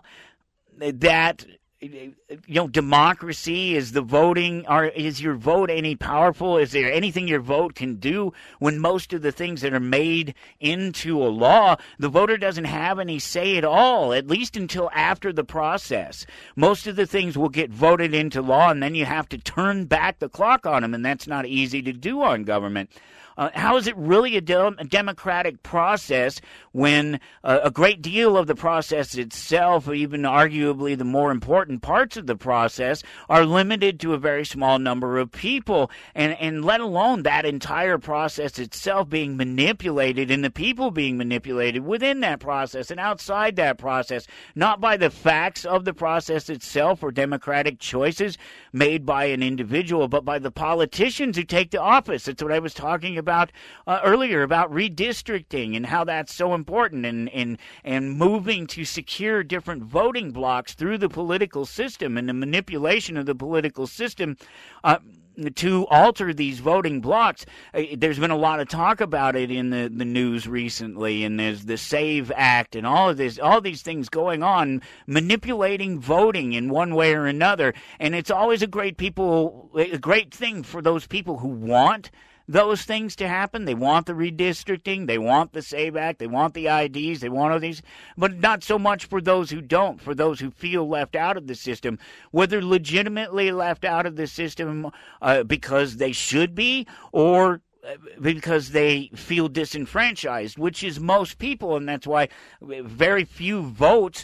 that, you know, democracy? Is the voting, or is your vote any powerful? Is there anything your vote can do when most of the things that are made into a law, the voter doesn't have any say at all, at least until after the process? Most of the things will get voted into law, and then you have to turn back the clock on them, and that's not easy to do on government. Uh, how is it really a, de- a democratic process when uh, a great deal of the process itself, even arguably the more important parts of the process, are limited to a very small number of people, and, and let alone that entire process itself being manipulated and the people being manipulated within that process and outside that process, not by the facts of the process itself or democratic choices made by an individual, but by the politicians who take the office. That's what I was talking about. About uh, earlier about redistricting and how that's so important, and, and and moving to secure different voting blocks through the political system and the manipulation of the political system uh, to alter these voting blocks. Uh, there's been a lot of talk about it in the, the news recently, and there's the SAVE Act and all of this, all these things going on, manipulating voting in one way or another. And it's always a great people, a great thing for those people who want those things to happen. They want the redistricting, they want the SAVE Act, they want the I Ds, they want all these, but not so much for those who don't, for those who feel left out of the system, whether legitimately left out of the system uh, because they should be, or because they feel disenfranchised, which is most people, and that's why very few votes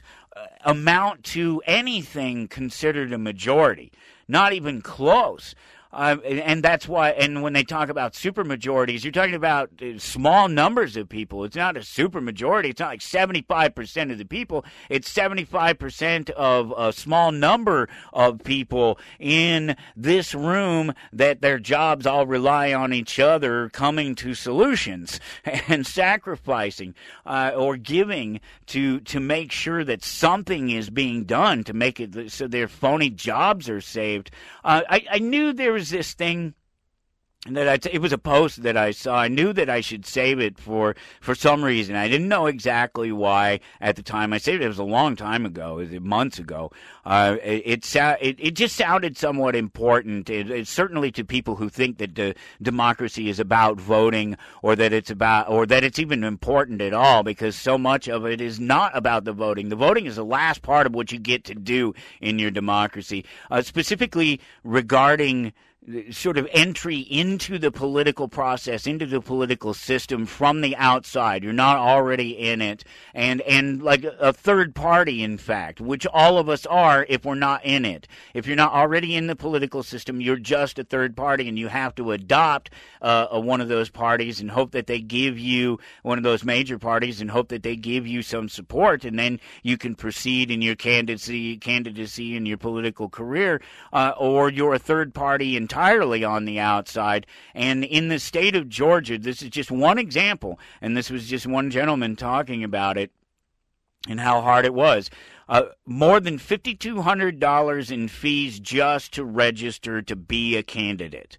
amount to anything considered a majority, not even close. Uh, and that's why, and when they talk about supermajorities, you're talking about small numbers of people. It's not a supermajority. It's not like seventy-five percent of the people. It's seventy-five percent of a small number of people in this room that their jobs all rely on each other coming to solutions and sacrificing uh, or giving to to make sure that something is being done to make it so their phony jobs are saved. Uh, I, I knew there was this thing that I t- it was a post that I saw. I knew that I should save it for, for some reason. I didn't know exactly why at the time. I saved it. It was a long time ago. It was months ago. Uh, it, it, it it just sounded somewhat important. It, it, certainly to people who think that the democracy is about voting, or that it's about, or that it's even important at all, because so much of it is not about the voting. The voting is the last part of what you get to do in your democracy. Uh, specifically regarding sort of entry into the political process, into the political system from the outside. You're not already in it. And, and like a third party, in fact, which all of us are if we're not in it. If you're not already in the political system, you're just a third party, and you have to adopt uh, a, one of those parties and hope that they give you one of those major parties and hope that they give you some support, and then you can proceed in your candidacy, candidacy in your political career, uh, or you're a third party and entirely on the outside. And in the state of Georgia, this is just one example, and this was just one gentleman talking about it and how hard it was. Uh, more than five thousand two hundred dollars in fees just to register to be a candidate.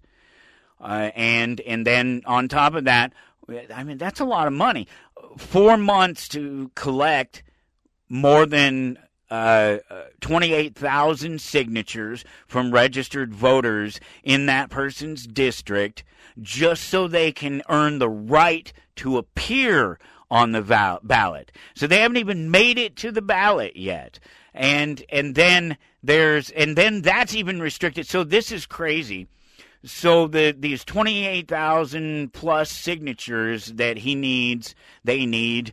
Uh, and and then on top of that, I mean, that's a lot of money. Four months to collect more than Uh, twenty-eight thousand signatures from registered voters in that person's district just so they can earn the right to appear on the val- ballot. So they haven't even made it to the ballot yet. And and then there's and then that's even restricted. So this is crazy. So the these twenty-eight thousand plus signatures that he needs, they need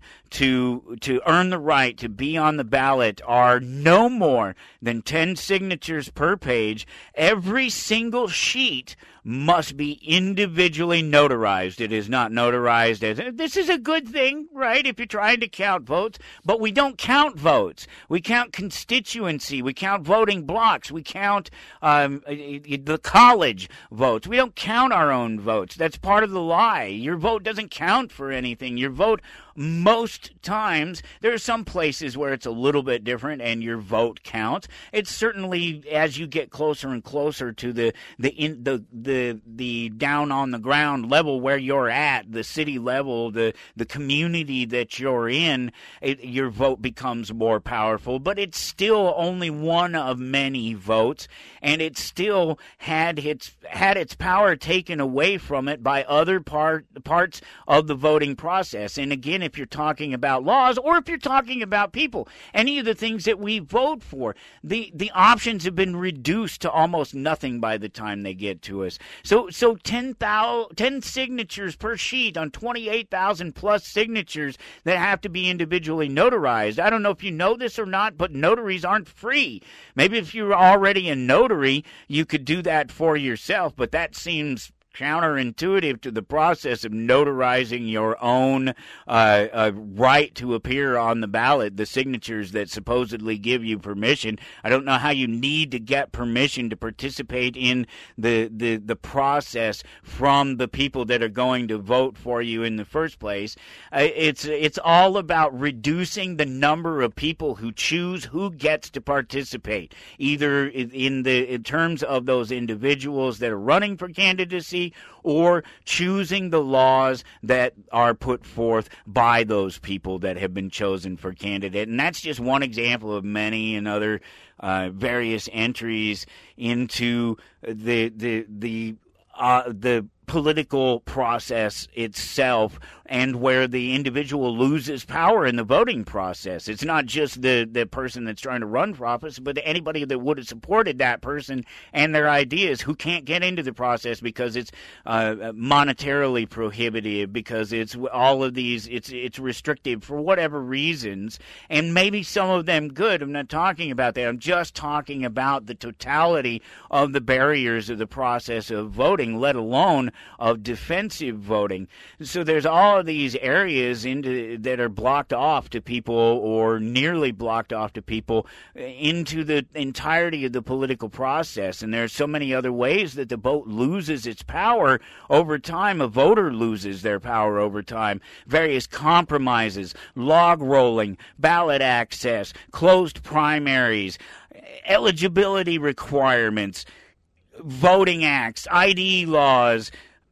to to earn the right to be on the ballot are no more than ten signatures per page. Every single sheet must be individually notarized. It is not notarized as, this is a good thing, right, if you're trying to count votes, but we don't count votes. We count constituency. We count voting blocks. We count um, the college votes. We don't count our own votes. That's part of the lie. Your vote doesn't count for anything. Your vote, most times, there are some places where it's a little bit different and your vote counts. It's certainly as you get closer and closer to the the in, the the the down on the ground level where you're at, the city level, the the community that you're in, it, your vote becomes more powerful. But it's still only one of many votes, and it still had its had its power taken away from it by other part parts of the voting process. And again, if you're talking about laws or if you're talking about people, any of the things that we vote for, the, the options have been reduced to almost nothing by the time they get to us. So so ten, thousand, ten signatures per sheet on twenty-eight thousand plus signatures that have to be individually notarized. I don't know if you know this or not, but notaries aren't free. Maybe if you're already a notary, you could do that for yourself, but that seems counterintuitive to the process of notarizing your own uh, uh, right to appear on the ballot, the signatures that supposedly give you permission. I don't know how you need to get permission to participate in the, the, the process from the people that are going to vote for you in the first place. Uh, it's, it's all about reducing the number of people who choose who gets to participate, either in the in terms of those individuals that are running for candidacy or choosing the laws that are put forth by those people that have been chosen for candidate. And that's just one example of many and other uh, various entries into the the the uh, the political process itself, and where the individual loses power in the voting process. It's not just the, the person that's trying to run for office, but anybody that would have supported that person and their ideas who can't get into the process because it's uh, monetarily prohibitive, because it's all of these, it's it's restrictive for whatever reasons, and maybe some of them good. I'm not talking about that. I'm just talking about the totality of the barriers of the process of voting, let alone of defensive voting. So there's all of these areas into that are blocked off to people, or nearly blocked off to people, into the entirety of the political process. And there's so many other ways that the vote loses its power over time. A voter loses their power over time. Various compromises, log rolling, ballot access, closed primaries, eligibility requirements, voting acts, I D laws,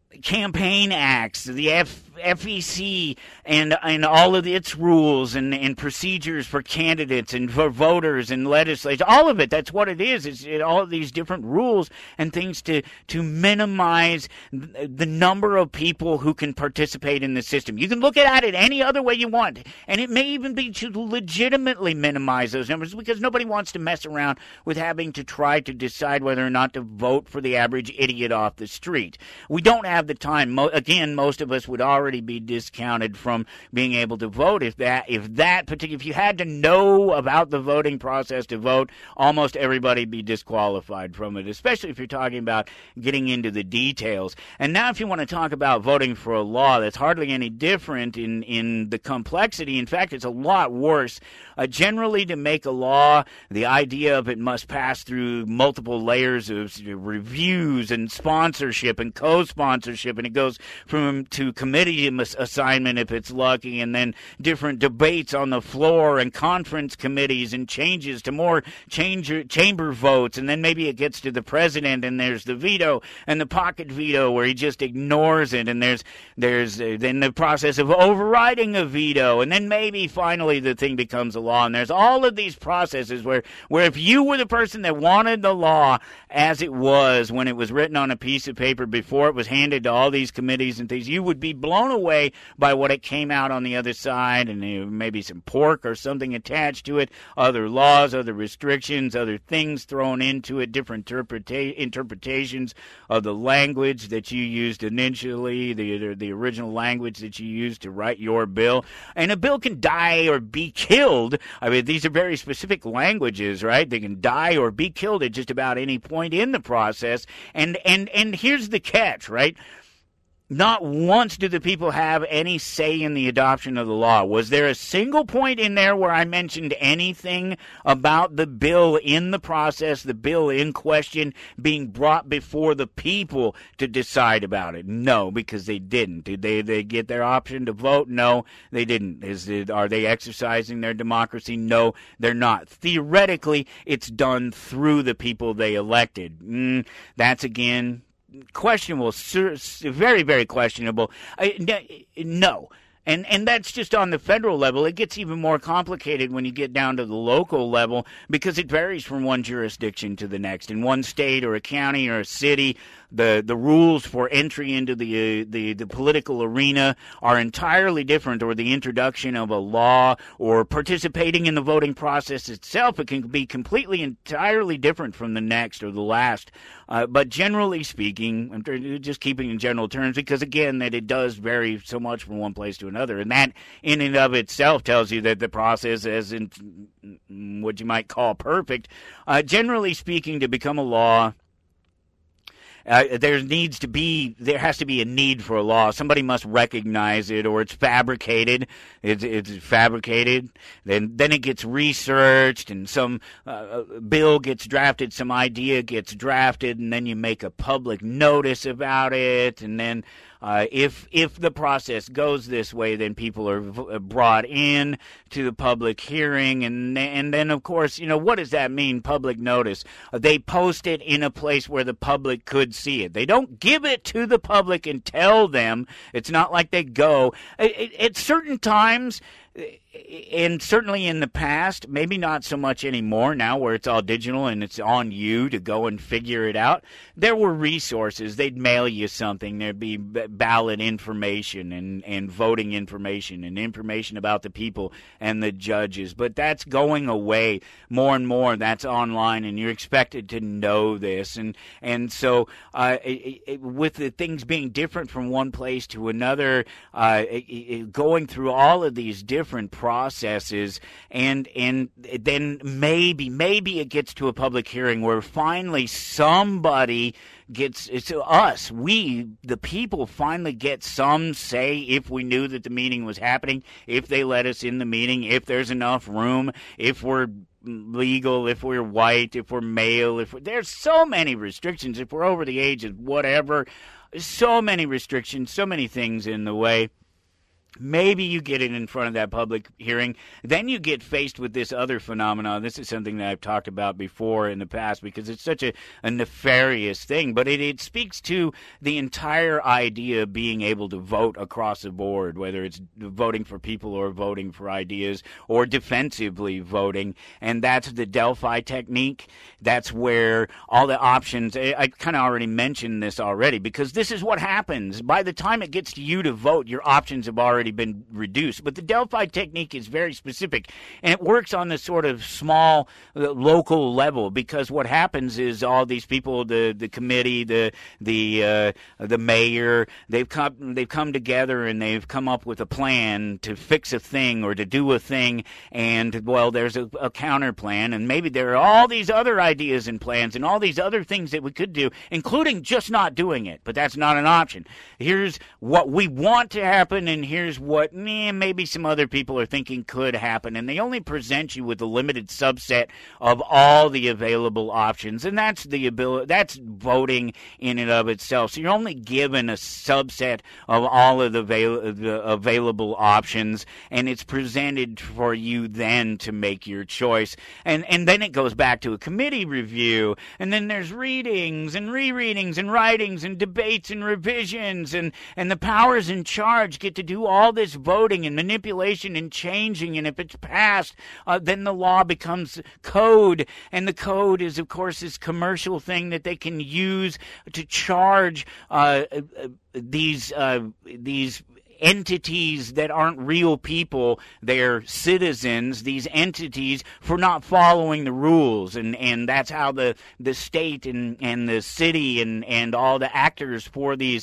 campaign acts, the F, FEC, and and all of its rules and, and procedures for candidates and for voters and legislators, all of it. That's what it is. It's it, all of these different rules and things to to minimize the number of people who can participate in the system. You can look at it any other way you want, and it may even be to legitimately minimize those numbers because nobody wants to mess around with having to try to decide whether or not to vote for the average idiot off the street. We don't have the time. Mo- again, most of us would already be discounted from being able to vote if that if that particular if you had to know about the voting process to vote, almost everybody be disqualified from it, especially if you're talking about getting into the details. And now if you want to talk about voting for a law, that's hardly any different in in the complexity. In fact, it's a lot worse. Uh, generally, to make a law, the idea of it must pass through multiple layers of reviews and sponsorship and co-sponsorship, and it goes from to committee assignment if it's lucky, and then different debates on the floor and conference committees and changes to more change, chamber votes, and then maybe it gets to the president and there's the veto and the pocket veto where he just ignores it, and there's there's uh, then the process of overriding a veto, and then maybe finally the thing becomes a law. And there's all of these processes where where if you were the person that wanted the law as it was when it was written on a piece of paper before it was handed to all these committees and things, you would be blown away by what it came out on the other side, and you know, maybe some pork or something attached to it, other laws, other restrictions, other things thrown into it, different interpreta- interpretations of the language that you used initially, the, the original language that you used to write your bill. And a bill can die or be killed. I mean, these are very specific languages, right? They can die or be killed at just about any point in the process. And and and here's the catch, right? Not once do the people have any say in the adoption of the law. Was there a single point in there where I mentioned anything about the bill in the process, the bill in question being brought before the people to decide about it? No, because they didn't. Did they, they get their option to vote? No, they didn't. Is it, are they exercising their democracy? No, they're not. Theoretically, it's done through the people they elected. Mm, that's, again, questionable, very, very questionable. No. And and that's just on the federal level. It gets even more complicated when you get down to the local level because it varies from one jurisdiction to the next. In one state or a county or a city, the the rules for entry into the uh, the the political arena are entirely different, or the introduction of a law or participating in the voting process itself, it can be completely entirely different from the next or the last. Uh, but generally speaking, I'm just keeping in general terms because, again, that it does vary so much from one place to another. And that in and of itself tells you that the process isn't what you might call perfect. Uh, generally speaking, to become a law, Uh, there needs to be, there has to be a need for a law. Somebody must recognize it, or it's fabricated. It's, it's fabricated. Then, then it gets researched, and some uh, bill gets drafted, some idea gets drafted, and then you make a public notice about it, and then Uh, if if the process goes this way, then people are v- brought in to the public hearing, and and then, of course, you know, what does that mean, public notice? Uh, they post it in a place where the public could see it. They don't give it to the public and tell them. It's not like they go. At, at certain times, and certainly in the past, maybe not so much anymore now where it's all digital and it's on you to go and figure it out, there were resources. They'd mail you something. There'd be ballot information and, and voting information and information about the people and the judges. But that's going away more and more. That's online, and you're expected to know this. And, and so uh, it, it, with the things being different from one place to another, uh, it, it, going through all of these different processes, and and then maybe maybe it gets to a public hearing where finally somebody gets, it's us, we, the people, finally get some say if we knew that the meeting was happening, if they let us in the meeting, if there's enough room, if we're legal, if we're white, if we're male, if we're, there's so many restrictions, if we're over the age of whatever, so many restrictions, so many things in the way. Maybe you get it in front of that public hearing. Then you get faced with this other phenomenon. This is something that I've talked about before in the past because it's such a, a nefarious thing. But it, it speaks to the entire idea of being able to vote across the board, whether it's voting for people or voting for ideas or defensively voting. And that's the Delphi technique. That's where all the options, I, I kind of already mentioned this already, because this is what happens. By the time it gets to you to vote, your options have already been reduced. But the Delphi technique is very specific, and it works on this sort of small uh, local level, because what happens is all these people, the the committee, the the uh, the mayor, they've come they've come together and they've come up with a plan to fix a thing or to do a thing, and well, there's a, a counter plan, and maybe there are all these other ideas and plans and all these other things that we could do, including just not doing it. But that's not an option. Here's what we want to happen, and here's what eh, maybe some other people are thinking could happen, and they only present you with a limited subset of all the available options, and that's the ability, that's voting in and of itself. So you're only given a subset of all of the, avail- the available options, and it's presented for you then to make your choice, and and then it goes back to a committee review, and then there's readings and rereadings and writings and debates and revisions, and and the powers in charge get to do all this voting and manipulation and changing, and if it's passed, uh, then the law becomes code, and the code is, of course, this commercial thing that they can use to charge uh, these uh, these entities that aren't real people, they're citizens, these entities, for not following the rules, and, and that's how the, the state and, and the city and, and all the actors for these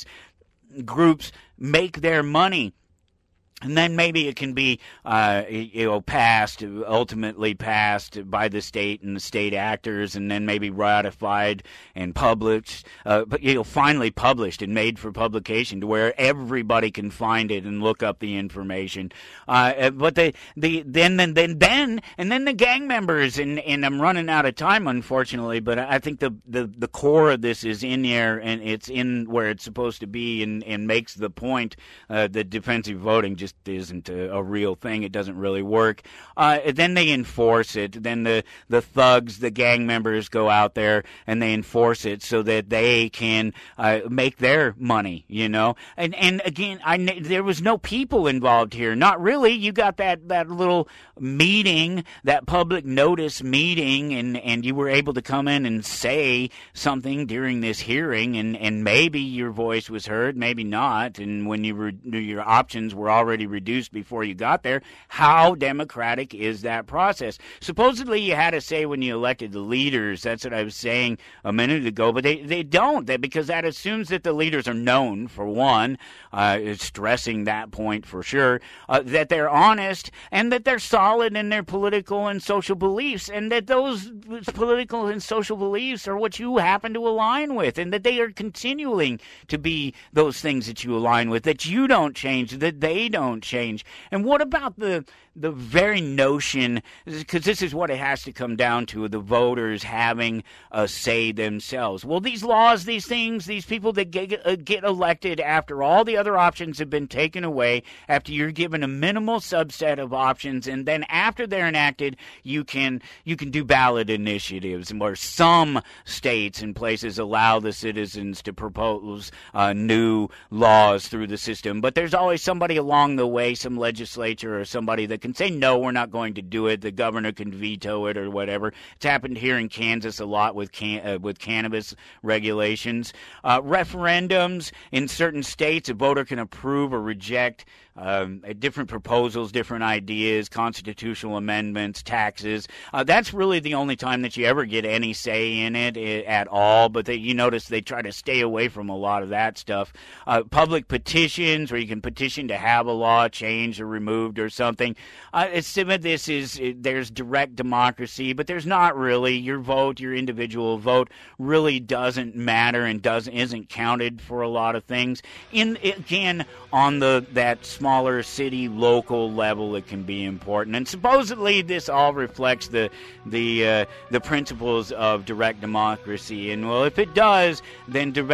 groups make their money. And then maybe it can be, uh, you know, passed, ultimately passed by the state and the state actors, and then maybe ratified and published, uh, but you know, finally published and made for publication to where everybody can find it and look up the information. Uh, but the the then then then then and then the gang members, and, and I'm running out of time, unfortunately, but I think the, the, the core of this is in there, and it's in where it's supposed to be, and, and makes the point uh, that defensive voting just isn't a, a real thing. It doesn't really work. Uh, then they enforce it. Then the, the thugs, the gang members go out there and they enforce it so that they can uh, make their money, you know. And and again, I, there was no people involved here. Not really. You got that, that little meeting, that public notice meeting, and, and you were able to come in and say something during this hearing, and, and maybe your voice was heard, maybe not. And when you were, your options were already reduced before you got there, how democratic is that process? Supposedly you had a say when you elected the leaders. That's what I was saying a minute ago, but they, they don't, they, because that assumes that the leaders are known, for one, uh, stressing that point for sure, uh, that they're honest, and that they're solid in their political and social beliefs, and that those political and social beliefs are what you happen to align with, and that they are continuing to be those things that you align with, that you don't change, that they don't change. And what about the the very notion, because this is what it has to come down to, the voters having a say themselves. Well, these laws, these things, these people that get, uh, get elected after all the other options have been taken away, after you're given a minimal subset of options, and then after they're enacted, you can you can do ballot initiatives, where some states and places allow the citizens to propose uh, new laws through the system. But there's always somebody along the way, some legislature or somebody that can say, no, we're not going to do it. The governor can veto it or whatever. It's happened here in Kansas a lot with can, uh, with cannabis regulations. Uh, referendums in certain states, a voter can approve or reject Um, different proposals, different ideas, constitutional amendments, taxes. Uh, that's really the only time that you ever get any say in it, it at all. But they, you notice they try to stay away from a lot of that stuff. Uh, public petitions, where you can petition to have a law changed or removed or something. Uh, some of this is, there's direct democracy, but there's not really. Your vote, your individual vote, really doesn't matter and doesn't isn't counted for a lot of things. In again, on the that small smaller city, local level, it can be important. And supposedly this all reflects the the uh, the principles of direct democracy. And well, if it does, then direct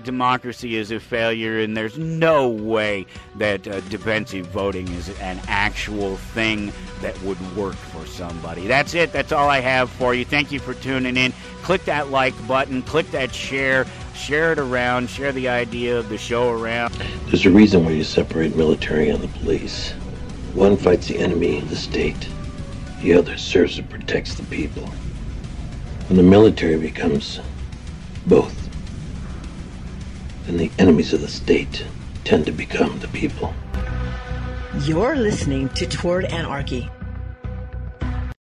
democracy is a failure, and there's no way that uh, defensive voting is an actual thing that would work for somebody. That's it. That's all I have for you. Thank you for tuning in. Click that like button. Click that share. Share it around. Share the idea of the show around. There's a reason why you separate military and the police. One fights the enemy of the state. The other serves and protects the people. When the military becomes both, then the enemies of the state tend to become the people. You're listening to Toward Anarchy.